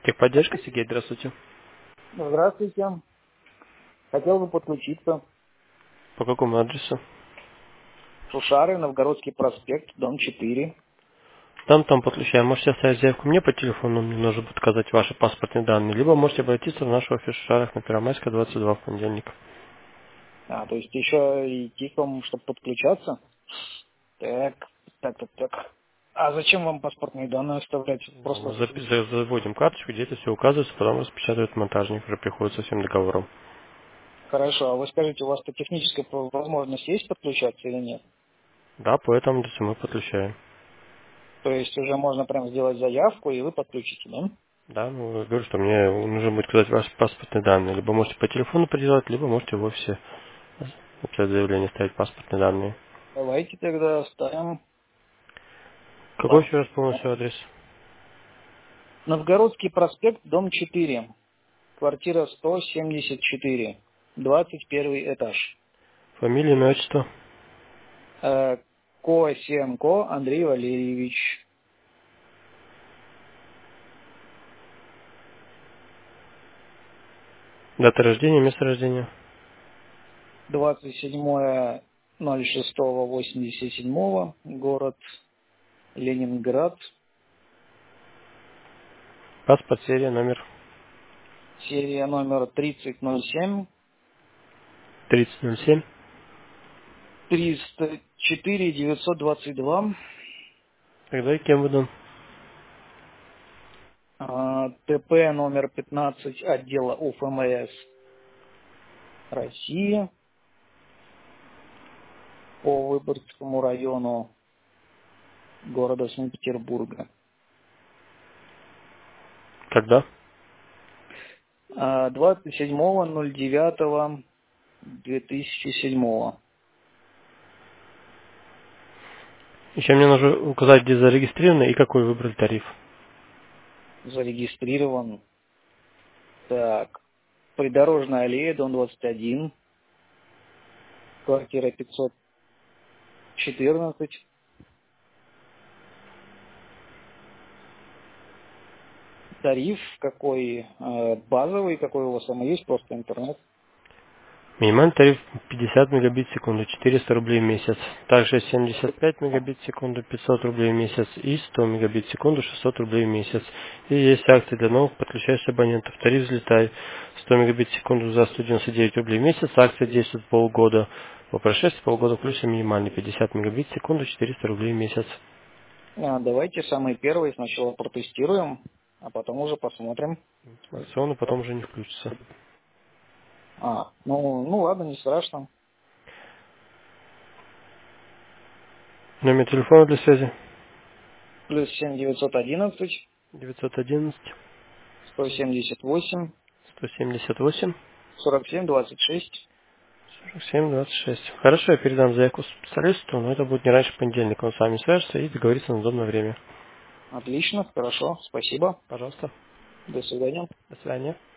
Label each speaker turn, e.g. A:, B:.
A: Техподдержка, Сергей, здравствуйте.
B: Здравствуйте. Хотел бы подключиться.
A: По какому адресу?
B: Шушары, Новгородский проспект, дом 4.
A: Там подключаем. Можете оставить заявку мне по телефону, мне нужно будет указать ваши паспортные данные, либо можете обратиться в наш офис в Шарах на Первомайская, 22 в понедельник.
B: То есть еще идти к вам, чтобы подключаться? Так. А зачем вам паспортные данные оставлять? Просто...
A: Заводим карточку, где это все указывается, потом распечатывает монтажник, уже приходит со всем договором.
B: Хорошо, а вы скажите, у вас-то техническая возможность есть подключаться или нет?
A: Да, по этому адресу мы подключаем.
B: То есть уже можно прям сделать заявку, и вы подключите, да?
A: Да, ну, я говорю, что мне нужно будет указать ваши паспортные данные. Либо можете по телефону приделать, либо можете в офисе написать заявление, ставить паспортные данные.
B: Давайте тогда оставим
A: Какой еще раз
B: паспортные
A: полностью
B: данные.
A: адрес?
B: Новгородский проспект, дом 4. Квартира 174. 21 этаж.
A: Фамилия, имя, отчество?
B: Косенко Андрей Валерьевич.
A: Дата рождения, место рождения?
B: 27.06.87. Город Ленинград.
A: Паспорт, серия, номер
B: Серия номер 3007.
A: 3007.
B: 304 922.
A: Когда и кем выдан?
B: ТП номер 15 отдела УФМС России по Выборгскому району города Санкт-Петербурга.
A: Когда?
B: 27.09.2007.
A: Еще мне нужно указать, где зарегистрировано и какой выбрали тариф.
B: Зарегистрирован. Так. Придорожная аллея, дом 21, квартира 514. Тариф какой? Базовый, какой у вас там есть, просто интернет.
A: Минимальный тариф 50 мегабит в секунду, 400 рублей в месяц. Также 75 мегабит в секунду, 500 рублей в месяц. И 100 мегабит в секунду, 600 рублей в месяц. И есть акции для новых подключающихся абонентов. Тариф взлетает 100 мегабит в секунду за 199 рублей в месяц. Акция действует полгода. По прошествии полгода плюс минимальный 50 мегабит в секунду, 400 рублей в месяц.
B: Давайте самый первый сначала протестируем, а потом уже посмотрим.
A: Акционно потом уже не включится.
B: Ну ладно, не страшно.
A: Номер телефона для связи
B: Плюс 7 911
A: 911
B: 178
A: 178
B: 47 26.
A: 4726. Хорошо, я передам заявку специалисту, но это будет не раньше понедельника. Он с вами свяжется и договорится на удобное время.
B: Отлично, хорошо, спасибо.
A: Пожалуйста.
B: До свидания.
A: До свидания.